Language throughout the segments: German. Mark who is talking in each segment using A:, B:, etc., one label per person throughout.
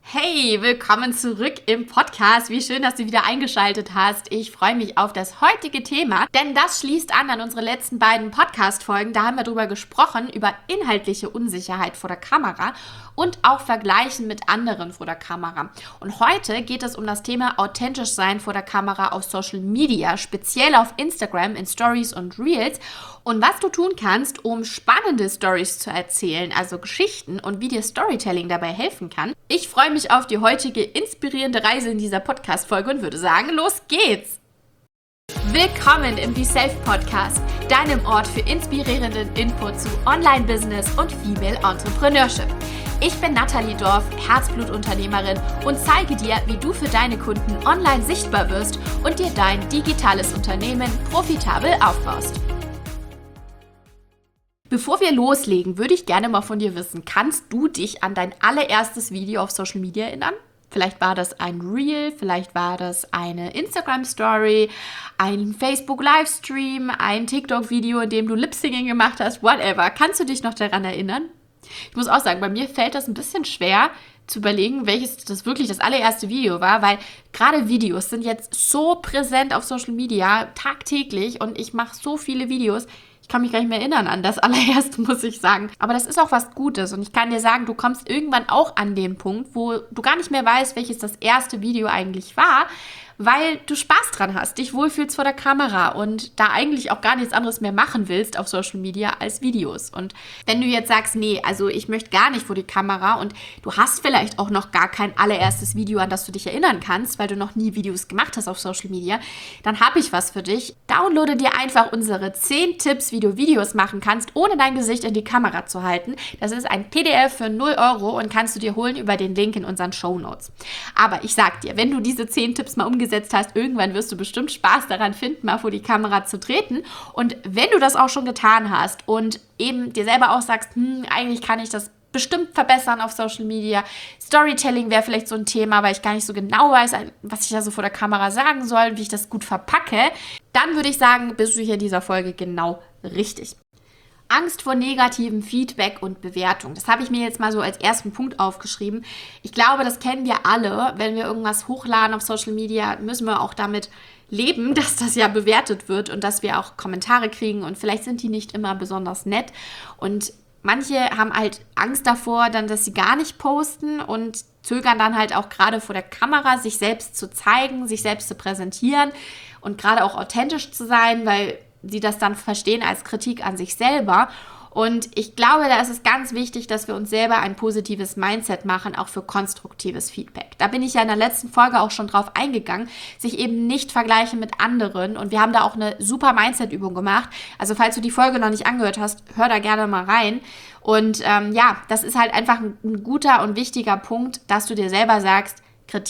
A: Hey, willkommen zurück im Podcast. Wie schön, dass du wieder eingeschaltet hast. Ich freue mich auf das heutige Thema, denn das schließt an unsere letzten beiden Podcast-Folgen. Da haben wir darüber gesprochen, über inhaltliche Unsicherheit vor der Kamera und auch Vergleichen mit anderen vor der Kamera. Und heute geht es um das Thema authentisch sein vor der Kamera auf Social Media, speziell auf Instagram in Stories und Reels. Und was du tun kannst, um spannende Stories zu erzählen, also Geschichten und wie dir Storytelling dabei helfen kann. Ich freue mich auf die heutige inspirierende Reise in dieser Podcast-Folge und würde sagen, los geht's! Willkommen im Be Self Podcast, deinem Ort für inspirierenden Input zu Online-Business und Female Entrepreneurship. Ich bin Nathalie Dorf, Herzblutunternehmerin und zeige dir, wie du für deine Kunden online sichtbar wirst und dir dein digitales Unternehmen profitabel aufbaust. Bevor wir loslegen, würde ich gerne mal von dir wissen, kannst du dich an dein allererstes Video auf Social Media erinnern? Vielleicht war das ein Reel, vielleicht war das eine Instagram-Story, ein Facebook-Livestream, ein TikTok-Video, in dem du Lip-Singing gemacht hast, whatever. Kannst du dich noch daran erinnern? Ich muss auch sagen, bei mir fällt das ein bisschen schwer zu überlegen, welches das wirklich das allererste Video war, weil gerade Videos sind jetzt so präsent auf Social Media tagtäglich und ich mache so viele Videos. Ich kann mich gar nicht mehr erinnern an das allererste, muss ich sagen. Aber das ist auch was Gutes und ich kann dir sagen, du kommst irgendwann auch an den Punkt, wo du gar nicht mehr weißt, welches das erste Video eigentlich war, weil du Spaß dran hast, dich wohlfühlst vor der Kamera und da eigentlich auch gar nichts anderes mehr machen willst auf Social Media als Videos. Und wenn du jetzt sagst, nee, also ich möchte gar nicht vor die Kamera und du hast vielleicht auch noch gar kein allererstes Video, an das du dich erinnern kannst, weil du noch nie Videos gemacht hast auf Social Media, dann habe ich was für dich. Downloade dir einfach unsere 10 Tipps, wie du Videos machen kannst, ohne dein Gesicht in die Kamera zu halten. Das ist ein PDF für 0 € und kannst du dir holen über den Link in unseren Shownotes. Aber ich sag dir, wenn du diese 10 Tipps mal umgesetzt hast, irgendwann wirst du bestimmt Spaß daran finden, mal vor die Kamera zu treten. Und wenn du das auch schon getan hast und eben dir selber auch sagst, eigentlich kann ich das bestimmt verbessern auf Social Media. Storytelling wäre vielleicht so ein Thema, weil ich gar nicht so genau weiß, was ich da so vor der Kamera sagen soll, wie ich das gut verpacke, dann würde ich sagen, bist du hier in dieser Folge genau richtig. Angst vor negativem Feedback und Bewertung. Das habe ich mir jetzt mal so als ersten Punkt aufgeschrieben. Ich glaube, das kennen wir alle. Wenn wir irgendwas hochladen auf Social Media, müssen wir auch damit leben, dass das ja bewertet wird und dass wir auch Kommentare kriegen und vielleicht sind die nicht immer besonders nett und manche haben halt Angst davor, dann, dass sie gar nicht posten und zögern dann halt auch gerade vor der Kamera, sich selbst zu zeigen, sich selbst zu präsentieren und gerade auch authentisch zu sein, weil sie das dann verstehen als Kritik an sich selber. Und ich glaube, da ist es ganz wichtig, dass wir uns selber ein positives Mindset machen, auch für konstruktives Feedback. Da bin ich ja in der letzten Folge auch schon drauf eingegangen, sich eben nicht vergleichen mit anderen. Und wir haben da auch eine super Mindset-Übung gemacht. Also falls du die Folge noch nicht angehört hast, hör da gerne mal rein. Und das ist halt einfach ein guter und wichtiger Punkt, dass du dir selber sagst,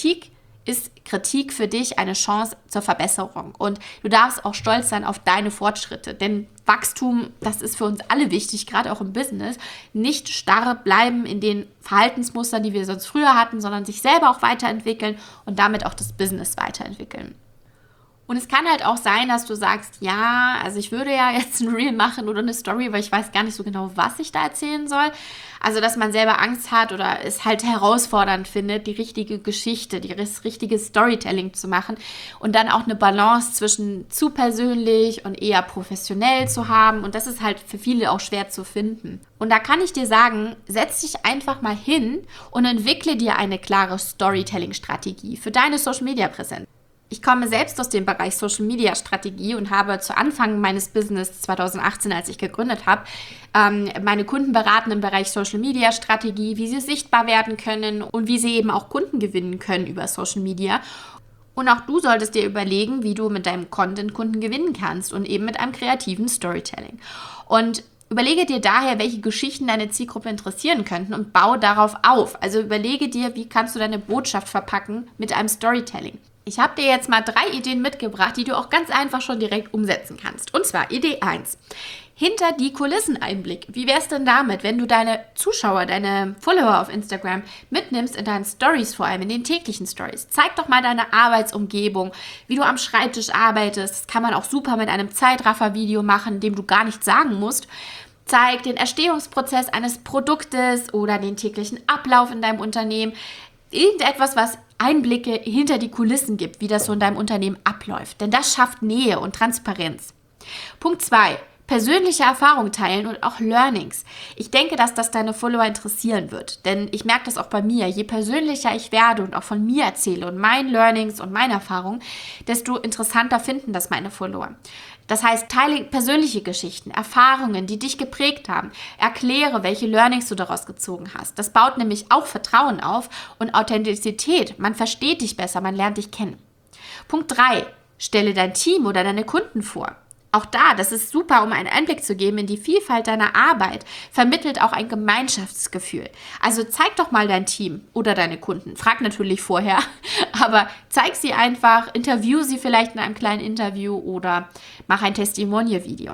A: ist Kritik für dich eine Chance zur Verbesserung und du darfst auch stolz sein auf deine Fortschritte, denn Wachstum, das ist für uns alle wichtig, gerade auch im Business, nicht starr bleiben in den Verhaltensmustern, die wir sonst früher hatten, sondern sich selber auch weiterentwickeln und damit auch das Business weiterentwickeln. Und es kann halt auch sein, dass du sagst, ja, also ich würde ja jetzt ein Reel machen oder eine Story, weil ich weiß gar nicht so genau, was ich da erzählen soll. Also, dass man selber Angst hat oder es halt herausfordernd findet, die richtige Geschichte, das richtige Storytelling zu machen und dann auch eine Balance zwischen zu persönlich und eher professionell zu haben. Und das ist halt für viele auch schwer zu finden. Und da kann ich dir sagen, setz dich einfach mal hin und entwickle dir eine klare Storytelling-Strategie für deine Social-Media-Präsenz. Ich komme selbst aus dem Bereich Social Media Strategie und habe zu Anfang meines Business 2018, als ich gegründet habe, meine Kunden beraten im Bereich Social Media Strategie, wie sie sichtbar werden können und wie sie eben auch Kunden gewinnen können über Social Media. Und auch du solltest dir überlegen, wie du mit deinem Content Kunden gewinnen kannst und eben mit einem kreativen Storytelling. Und überlege dir daher, welche Geschichten deine Zielgruppe interessieren könnten und baue darauf auf. Also überlege dir, wie kannst du deine Botschaft verpacken mit einem Storytelling. Ich habe dir jetzt mal 3 Ideen mitgebracht, die du auch ganz einfach schon direkt umsetzen kannst. Und zwar Idee 1. Hinter die Kulissen-Einblick. Wie wäre es denn damit, wenn du deine Zuschauer, deine Follower auf Instagram mitnimmst in deinen Stories, vor allem in den täglichen Stories? Zeig doch mal deine Arbeitsumgebung, wie du am Schreibtisch arbeitest. Das kann man auch super mit einem Zeitraffer-Video machen, dem du gar nichts sagen musst. Zeig den Erstehungsprozess eines Produktes oder den täglichen Ablauf in deinem Unternehmen. Irgendetwas, was Einblicke hinter die Kulissen gibt, wie das so in deinem Unternehmen abläuft. Denn das schafft Nähe und Transparenz. Punkt 2. Persönliche Erfahrungen teilen und auch Learnings. Ich denke, dass das deine Follower interessieren wird, denn ich merke das auch bei mir. Je persönlicher ich werde und auch von mir erzähle und meinen Learnings und meine Erfahrungen, desto interessanter finden das meine Follower. Das heißt, teile persönliche Geschichten, Erfahrungen, die dich geprägt haben. Erkläre, welche Learnings du daraus gezogen hast. Das baut nämlich auch Vertrauen auf und Authentizität. Man versteht dich besser, man lernt dich kennen. Punkt 3. Stelle dein Team oder deine Kunden vor. Auch da, das ist super, um einen Einblick zu geben in die Vielfalt deiner Arbeit, vermittelt auch ein Gemeinschaftsgefühl. Also zeig doch mal dein Team oder deine Kunden. Frag natürlich vorher, aber zeig sie einfach, interview sie vielleicht in einem kleinen Interview oder mach ein Testimonial-Video.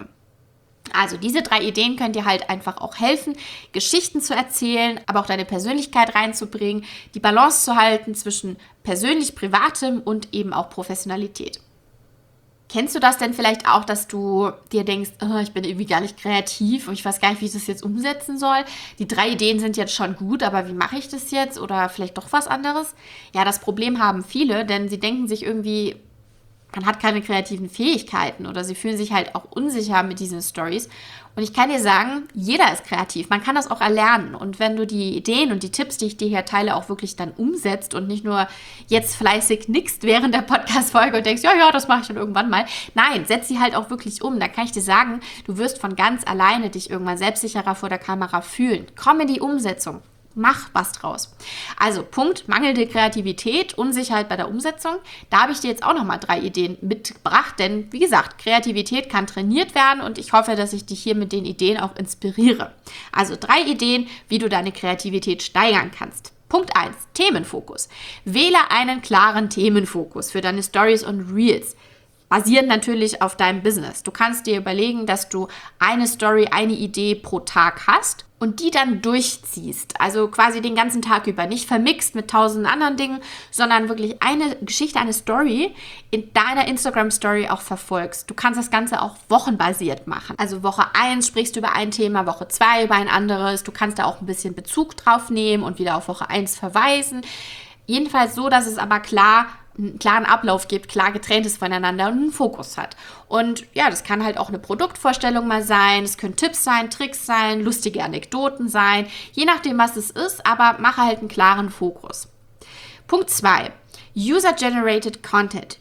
A: Also diese 3 Ideen können dir halt einfach auch helfen, Geschichten zu erzählen, aber auch deine Persönlichkeit reinzubringen, die Balance zu halten zwischen persönlich-privatem und eben auch Professionalität. Kennst du das denn vielleicht auch, dass du dir denkst, oh, ich bin irgendwie gar nicht kreativ und ich weiß gar nicht, wie ich das jetzt umsetzen soll? Die 3 Ideen sind jetzt schon gut, aber wie mache ich das jetzt? Oder vielleicht doch was anderes? Ja, das Problem haben viele, denn sie denken sich irgendwie, man hat keine kreativen Fähigkeiten oder sie fühlen sich halt auch unsicher mit diesen Stories. Und ich kann dir sagen, jeder ist kreativ. Man kann das auch erlernen. Und wenn du die Ideen und die Tipps, die ich dir hier teile, auch wirklich dann umsetzt und nicht nur jetzt fleißig nickst während der Podcast-Folge und denkst, ja, das mache ich dann irgendwann mal. Nein, setz sie halt auch wirklich um. Da kann ich dir sagen, du wirst von ganz alleine dich irgendwann selbstsicherer vor der Kamera fühlen. Komm in die Umsetzung. Mach was draus. Also Punkt, mangelnde Kreativität, Unsicherheit bei der Umsetzung. Da habe ich dir jetzt auch nochmal 3 Ideen mitgebracht, denn wie gesagt, Kreativität kann trainiert werden und ich hoffe, dass ich dich hier mit den Ideen auch inspiriere. Also 3 Ideen, wie du deine Kreativität steigern kannst. Punkt 1, Themenfokus. Wähle einen klaren Themenfokus für deine Stories und Reels. Basierend natürlich auf deinem Business. Du kannst dir überlegen, dass du eine Story, eine Idee pro Tag hast und die dann durchziehst. Also quasi den ganzen Tag über. Nicht vermixt mit 1000 anderen Dingen, sondern wirklich eine Geschichte, eine Story in deiner Instagram-Story auch verfolgst. Du kannst das Ganze auch wochenbasiert machen. Also Woche 1 sprichst du über ein Thema, Woche 2 über ein anderes. Du kannst da auch ein bisschen Bezug drauf nehmen und wieder auf Woche 1 verweisen. Jedenfalls so, dass es aber klar einen klaren Ablauf gibt, klar getrennt ist voneinander und einen Fokus hat. Und ja, das kann halt auch eine Produktvorstellung mal sein, es können Tipps sein, Tricks sein, lustige Anekdoten sein, je nachdem, was es ist, aber mache halt einen klaren Fokus. Punkt 2. User-Generated Content.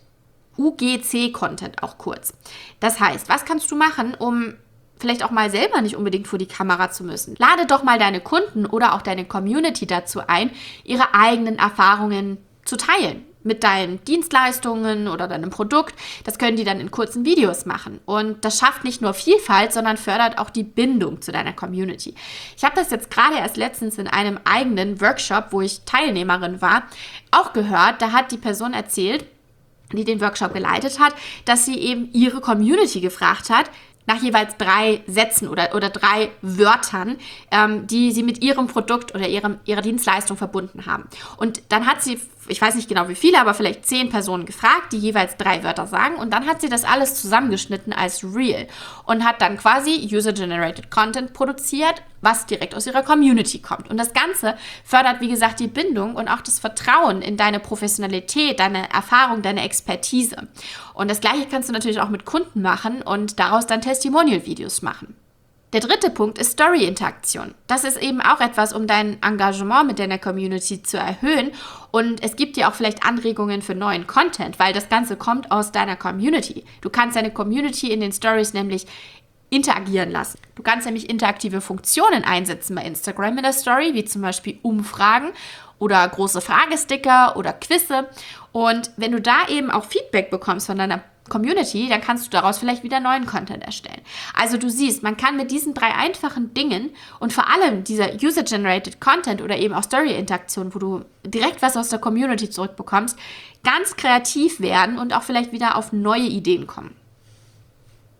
A: UGC-Content auch kurz. Das heißt, was kannst du machen, um vielleicht auch mal selber nicht unbedingt vor die Kamera zu müssen? Lade doch mal deine Kunden oder auch deine Community dazu ein, ihre eigenen Erfahrungen zu teilen mit deinen Dienstleistungen oder deinem Produkt. Das können die dann in kurzen Videos machen. Und das schafft nicht nur Vielfalt, sondern fördert auch die Bindung zu deiner Community. Ich habe das jetzt gerade erst letztens in einem eigenen Workshop, wo ich Teilnehmerin war, auch gehört. Da hat die Person erzählt, die den Workshop geleitet hat, dass sie eben ihre Community gefragt hat, nach jeweils 3 Sätzen oder 3 Wörtern, die sie mit ihrem Produkt oder ihrer Dienstleistung verbunden haben. Und dann hat sie, ich weiß nicht genau wie viele, aber vielleicht 10 Personen gefragt, die jeweils 3 Wörter sagen. Und dann hat sie das alles zusammengeschnitten als Reel und hat dann quasi User-Generated Content produziert, was direkt aus ihrer Community kommt. Und das Ganze fördert, wie gesagt, die Bindung und auch das Vertrauen in deine Professionalität, deine Erfahrung, deine Expertise. Und das Gleiche kannst du natürlich auch mit Kunden machen und daraus dann Testimonial-Videos machen. Der 3. Punkt ist Story-Interaktion. Das ist eben auch etwas, um dein Engagement mit deiner Community zu erhöhen. Und es gibt dir auch vielleicht Anregungen für neuen Content, weil das Ganze kommt aus deiner Community. Du kannst deine Community in den Stories nämlich interagieren lassen. Du kannst nämlich interaktive Funktionen einsetzen bei Instagram in der Story, wie zum Beispiel Umfragen oder große Fragesticker oder Quizze. Und wenn du da eben auch Feedback bekommst von deiner Community, dann kannst du daraus vielleicht wieder neuen Content erstellen. Also du siehst, man kann mit diesen 3 einfachen Dingen und vor allem dieser User-Generated Content oder eben auch Story-Interaktion, wo du direkt was aus der Community zurückbekommst, ganz kreativ werden und auch vielleicht wieder auf neue Ideen kommen.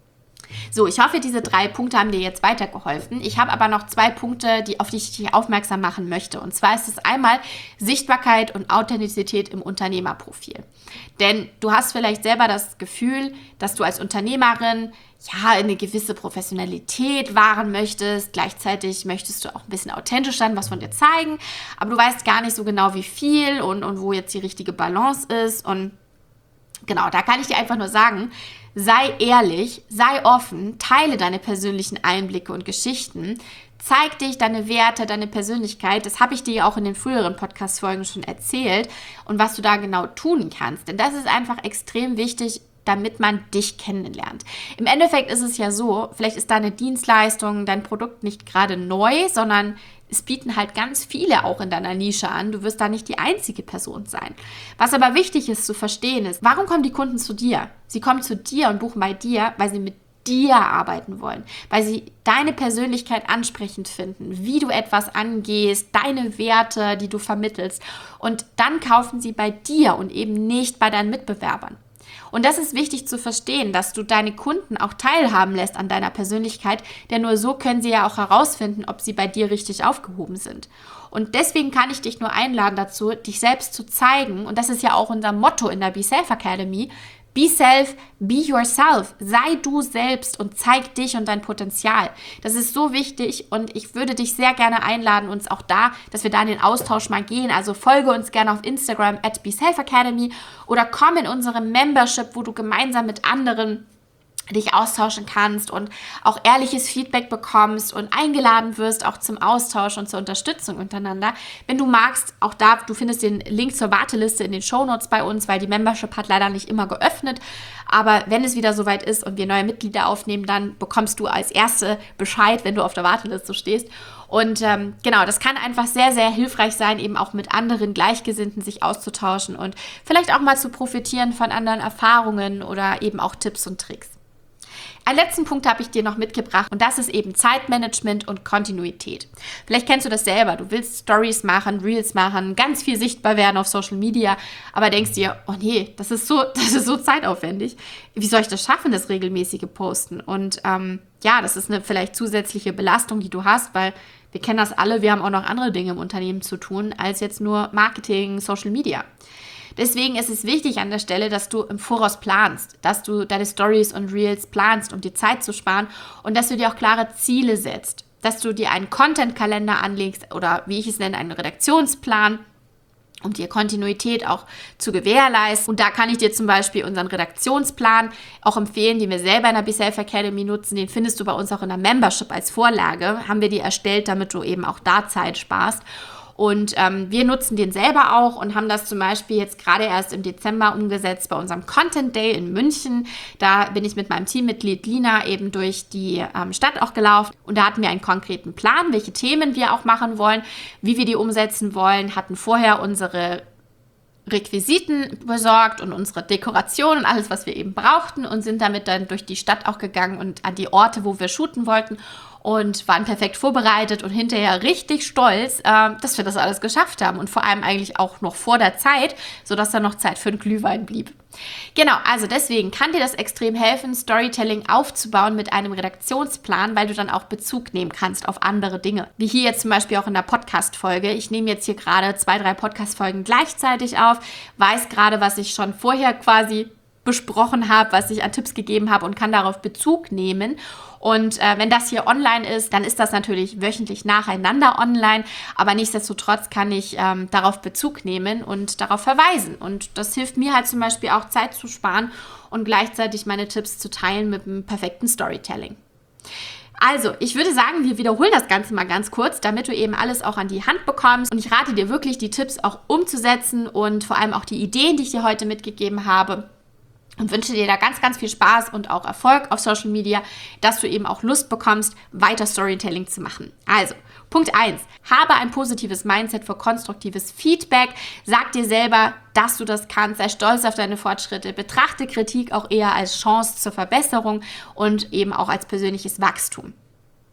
A: So, ich hoffe, diese 3 Punkte haben dir jetzt weitergeholfen. Ich habe aber noch 2 Punkte, auf die ich dich aufmerksam machen möchte. Und zwar ist es einmal Sichtbarkeit und Authentizität im Unternehmerprofil. Denn du hast vielleicht selber das Gefühl, dass du als Unternehmerin eine gewisse Professionalität wahren möchtest. Gleichzeitig möchtest du auch ein bisschen authentisch sein, was von dir zeigen. Aber du weißt gar nicht so genau, wie viel und wo jetzt die richtige Balance ist. Und genau, da kann ich dir einfach nur sagen, sei ehrlich, sei offen, teile deine persönlichen Einblicke und Geschichten, zeig dich, deine Werte, deine Persönlichkeit. Das habe ich dir ja auch in den früheren Podcast-Folgen schon erzählt und was du da genau tun kannst. Denn das ist einfach extrem wichtig, damit man dich kennenlernt. Im Endeffekt ist es ja so, vielleicht ist deine Dienstleistung, dein Produkt nicht gerade neu, sondern es bieten halt ganz viele auch in deiner Nische an. Du wirst da nicht die einzige Person sein. Was aber wichtig ist zu verstehen ist, warum kommen die Kunden zu dir? Sie kommen zu dir und buchen bei dir, weil sie mit dir arbeiten wollen, weil sie deine Persönlichkeit ansprechend finden, wie du etwas angehst, deine Werte, die du vermittelst. Und dann kaufen sie bei dir und eben nicht bei deinen Mitbewerbern. Und das ist wichtig zu verstehen, dass du deine Kunden auch teilhaben lässt an deiner Persönlichkeit, denn nur so können sie ja auch herausfinden, ob sie bei dir richtig aufgehoben sind. Und deswegen kann ich dich nur einladen dazu, dich selbst zu zeigen. Und das ist ja auch unser Motto in der Be Self Academy. Be self, be yourself. Sei du selbst und zeig dich und dein Potenzial. Das ist so wichtig und ich würde dich sehr gerne einladen, uns auch dass wir da in den Austausch mal gehen. Also folge uns gerne auf Instagram @BeSelfAcademy oder komm in unsere Membership, wo du gemeinsam mit anderen dich austauschen kannst und auch ehrliches Feedback bekommst und eingeladen wirst auch zum Austausch und zur Unterstützung untereinander. Wenn du magst, auch du findest den Link zur Warteliste in den Shownotes bei uns, weil die Membership hat leider nicht immer geöffnet. Aber wenn es wieder soweit ist und wir neue Mitglieder aufnehmen, dann bekommst du als Erste Bescheid, wenn du auf der Warteliste stehst. Und genau, das kann einfach sehr, sehr hilfreich sein, eben auch mit anderen Gleichgesinnten sich auszutauschen und vielleicht auch mal zu profitieren von anderen Erfahrungen oder eben auch Tipps und Tricks. Einen letzten Punkt habe ich dir noch mitgebracht und das ist eben Zeitmanagement und Kontinuität. Vielleicht kennst du das selber, du willst Stories machen, Reels machen, ganz viel sichtbar werden auf Social Media, aber denkst dir, oh nee, das ist so zeitaufwendig. Wie soll ich das schaffen, das regelmäßige Posten? Und das ist eine vielleicht zusätzliche Belastung, die du hast, weil wir kennen das alle, wir haben auch noch andere Dinge im Unternehmen zu tun, als jetzt nur Marketing, Social Media. Deswegen ist es wichtig an der Stelle, dass du im Voraus planst, dass du deine Stories und Reels planst, um dir Zeit zu sparen und dass du dir auch klare Ziele setzt, dass du dir einen Content-Kalender anlegst oder wie ich es nenne, einen Redaktionsplan, um dir Kontinuität auch zu gewährleisten. Und da kann ich dir zum Beispiel unseren Redaktionsplan auch empfehlen, den wir selber in der Be Self Academy nutzen. Den findest du bei uns auch in der Membership als Vorlage. Haben wir die erstellt, damit du eben auch da Zeit sparst. Und wir nutzen den selber auch und haben das zum Beispiel jetzt gerade erst im Dezember umgesetzt bei unserem Content Day in München. Da bin ich mit meinem Teammitglied Lina eben durch die Stadt auch gelaufen und da hatten wir einen konkreten Plan, welche Themen wir auch machen wollen, wie wir die umsetzen wollen, hatten vorher unsere Requisiten besorgt und unsere Dekoration und alles, was wir eben brauchten und sind damit dann durch die Stadt auch gegangen und an die Orte, wo wir shooten wollten und waren perfekt vorbereitet und hinterher richtig stolz, dass wir das alles geschafft haben und vor allem eigentlich auch noch vor der Zeit, sodass dann noch Zeit für einen Glühwein blieb. Genau, also deswegen kann dir das extrem helfen, Storytelling aufzubauen mit einem Redaktionsplan, weil du dann auch Bezug nehmen kannst auf andere Dinge. Wie hier jetzt zum Beispiel auch in der Podcast-Folge. Ich nehme jetzt hier gerade 2, 3 Podcast-Folgen gleichzeitig auf, weiß gerade, was ich schon vorher quasi besprochen habe, was ich an Tipps gegeben habe und kann darauf Bezug nehmen. Und wenn das hier online ist, dann ist das natürlich wöchentlich nacheinander online, aber nichtsdestotrotz kann ich darauf Bezug nehmen und darauf verweisen. Und das hilft mir halt zum Beispiel auch Zeit zu sparen und gleichzeitig meine Tipps zu teilen mit einem perfekten Storytelling. Also, ich würde sagen, wir wiederholen das Ganze mal ganz kurz, damit du eben alles auch an die Hand bekommst. Und ich rate dir wirklich, die Tipps auch umzusetzen und vor allem auch die Ideen, die ich dir heute mitgegeben habe. Und wünsche dir da ganz, ganz viel Spaß und auch Erfolg auf Social Media, dass du eben auch Lust bekommst, weiter Storytelling zu machen. Also, Punkt 1. Habe ein positives Mindset für konstruktives Feedback. Sag dir selber, dass du das kannst. Sei stolz auf deine Fortschritte. Betrachte Kritik auch eher als Chance zur Verbesserung und eben auch als persönliches Wachstum.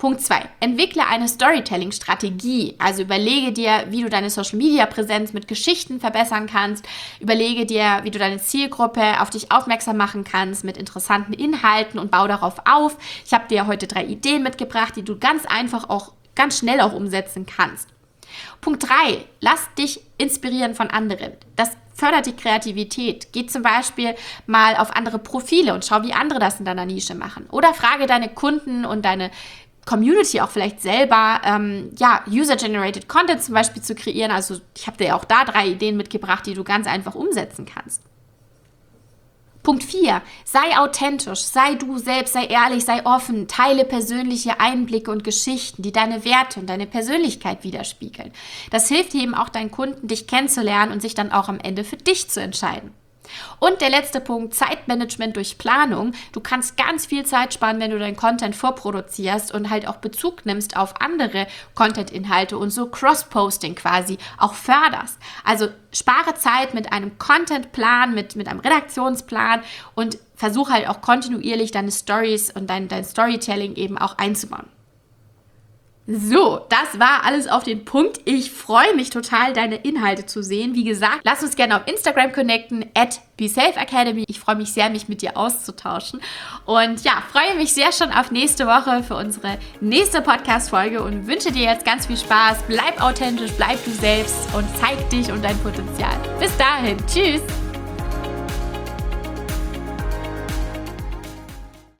A: Punkt 2. Entwickle eine Storytelling-Strategie. Also überlege dir, wie du deine Social-Media-Präsenz mit Geschichten verbessern kannst. Überlege dir, wie du deine Zielgruppe auf dich aufmerksam machen kannst mit interessanten Inhalten und bau darauf auf. Ich habe dir heute 3 Ideen mitgebracht, die du ganz einfach auch, ganz schnell auch umsetzen kannst. Punkt 3. Lass dich inspirieren von anderen. Das fördert die Kreativität. Geh zum Beispiel mal auf andere Profile und schau, wie andere das in deiner Nische machen. Oder frage deine Kunden und deine Community auch vielleicht selber, User-Generated Content zum Beispiel zu kreieren. Also ich habe dir auch da 3 Ideen mitgebracht, die du ganz einfach umsetzen kannst. Punkt 4. Sei authentisch, sei du selbst, sei ehrlich, sei offen, teile persönliche Einblicke und Geschichten, die deine Werte und deine Persönlichkeit widerspiegeln. Das hilft eben auch deinen Kunden, dich kennenzulernen und sich dann auch am Ende für dich zu entscheiden. Und der letzte Punkt, Zeitmanagement durch Planung. Du kannst ganz viel Zeit sparen, wenn du deinen Content vorproduzierst und halt auch Bezug nimmst auf andere Content-Inhalte und so Cross-Posting quasi auch förderst. Also spare Zeit mit einem Content-Plan, mit einem Redaktionsplan und versuche halt auch kontinuierlich deine Stories und dein Storytelling eben auch einzubauen. So, das war alles auf den Punkt. Ich freue mich total, deine Inhalte zu sehen. Wie gesagt, lass uns gerne auf Instagram connecten, @BeSelfAcademy. Ich freue mich sehr, mich mit dir auszutauschen. Und ja, freue mich sehr schon auf nächste Woche für unsere nächste Podcast-Folge und wünsche dir jetzt ganz viel Spaß. Bleib authentisch, bleib du selbst und zeig dich und dein Potenzial. Bis dahin, tschüss!